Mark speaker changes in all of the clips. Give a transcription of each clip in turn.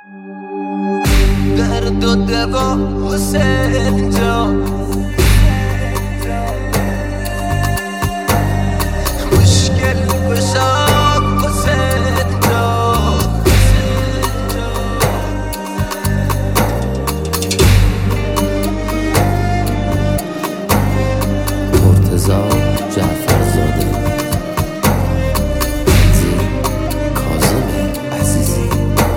Speaker 1: درد و دوا حسین جان، مشکل گشا حسین جان.
Speaker 2: مرتضی جعفرزاده، کاظم عزیزی.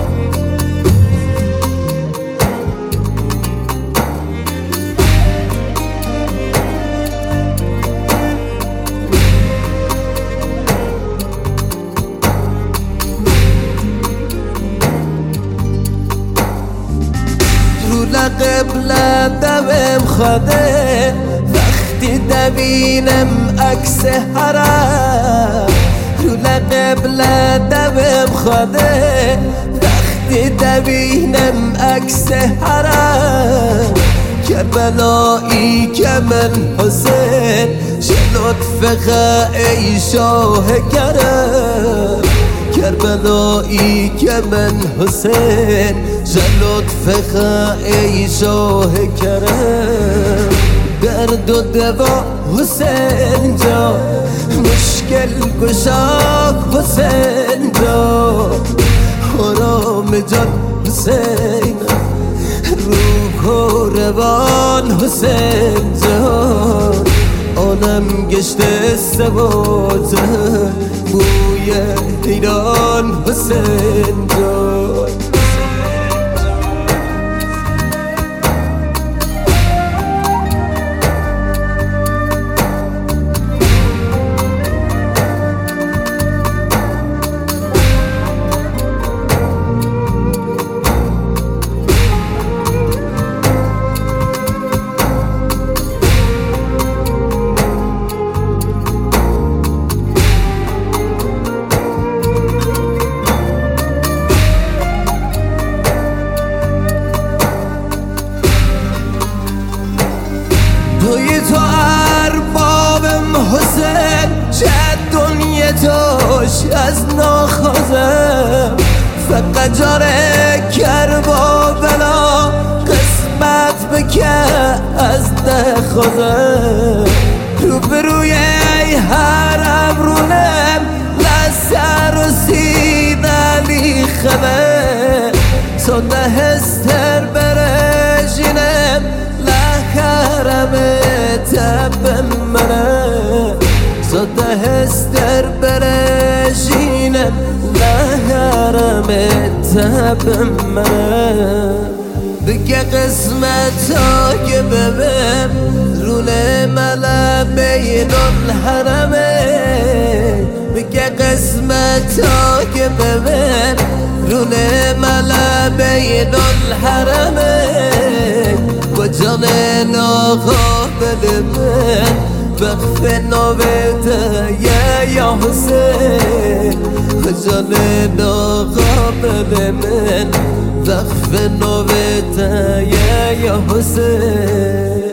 Speaker 1: قبل دوم خواده وقتی دوینم عکس حرم، رو قبل دوم خواده وقتی دوینم عکس حرم. کربلایی که من حسین لطف ای شاه کرم، کربلایی که من حسین لطف ای شاه کرم. درد و دوا حسین جان، مشکل گشا حسین جان. حرام جان حسین، روح و روان حسین جان. آنم گشته سبازه بوی ایران حسین جان. توی تو اربابم حسین، چه دنیا توش از ناخوزم. فقط جاره کربا بلا قسمت بکه از دخوزم. روبروی ای حرم رونم لسر و سینالی خمه. صده هستر برشینم لحرم تب منه. صده هستر برشینم لحرم تب منه. بگه قسمت ها که ببم رونه ملا بین الحرمه. بگه قسمت ها که ببم رونه ملا بین الحرمه. با جان ناقابل من وقف ناویده یا حسین. با جان ناقابل من وقف ناویده یا حسین.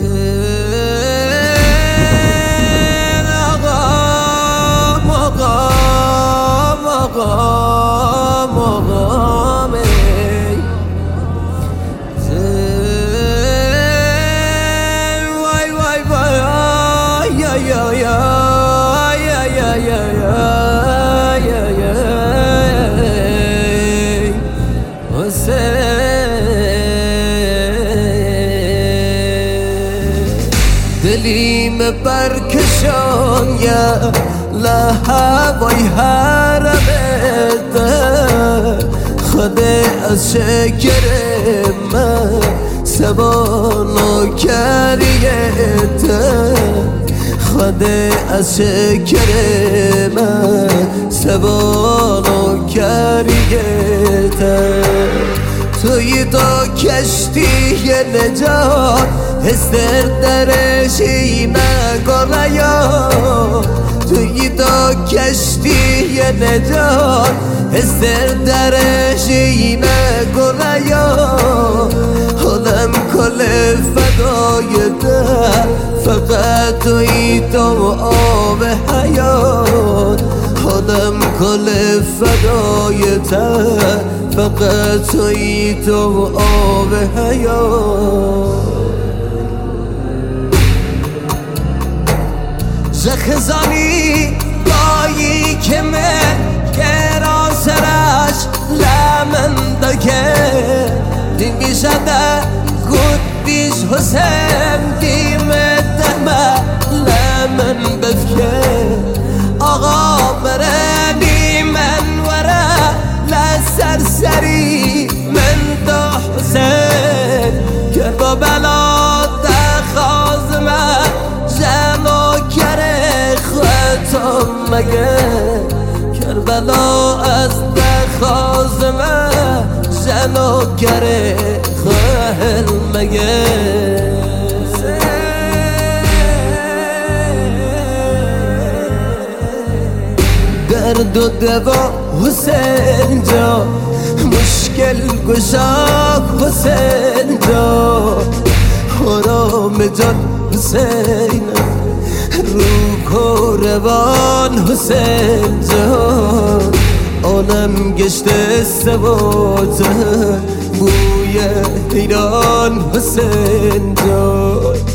Speaker 1: دلیم برکشان یا لحوای حرمت، خود از شکر من سبانو کریت. خود از شکر من سبانو کریت. توی تا کشتی نجات هستر درشی نگریا. توی تا کشتی نجات هستر درشی نگریا. حالم کل فدای ده فقط توی تو آب حیات. عالم کل فدایته فقط تویی تو آب حیات خزانی بایی که من گران سرش لمن دکه دین بیشده گود بیش حسین دیمه دمه لمن بفکه آقا بره بی من وره لسر سری من دا حسین کربا بلا دخازمه جلو کره خودتم مگه کربلا از دخازمه جلو کره خواهل مگه درد و دوا حسین جا مشکل گشا حسین جا حرام جان حسین روح و روان حسین جان عالم گشته سبات بوی ایران حسین جان